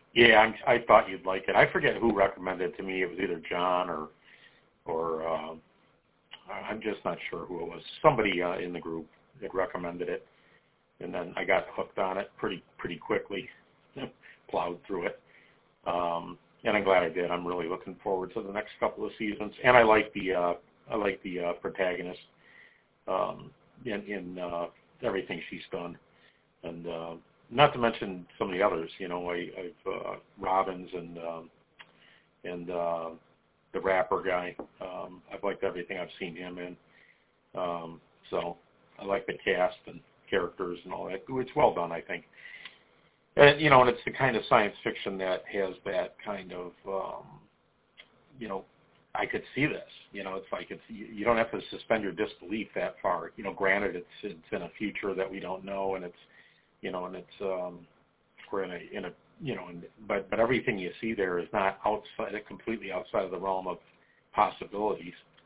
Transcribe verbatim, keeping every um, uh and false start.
Yeah, I'm, I thought you'd like it. I forget who recommended it to me. It was either John or, or uh, I'm just not sure who it was. Somebody uh, in the group had recommended it, and then I got hooked on it pretty pretty quickly, plowed through it, um, and I'm glad I did. I'm really looking forward to the next couple of seasons, and I like the uh, I like the uh, protagonist um, in, in uh, everything she's done, and uh, not to mention some of the others. You know, I, I've uh, Robbins and um, and uh, the rapper guy. Um, I've liked everything I've seen him in. Um, so I like the cast and characters and all that. It's well done, I think. And, you know, and it's the kind of science fiction that has that kind of, um, you know, I could see this. You know, it's like it's you don't have to suspend your disbelief that far. You know, granted, it's it's in a future that we don't know, and it's, you know, and it's um, we're in a in a you know, and, but but everything you see there is not outside, completely outside of the realm of possibilities.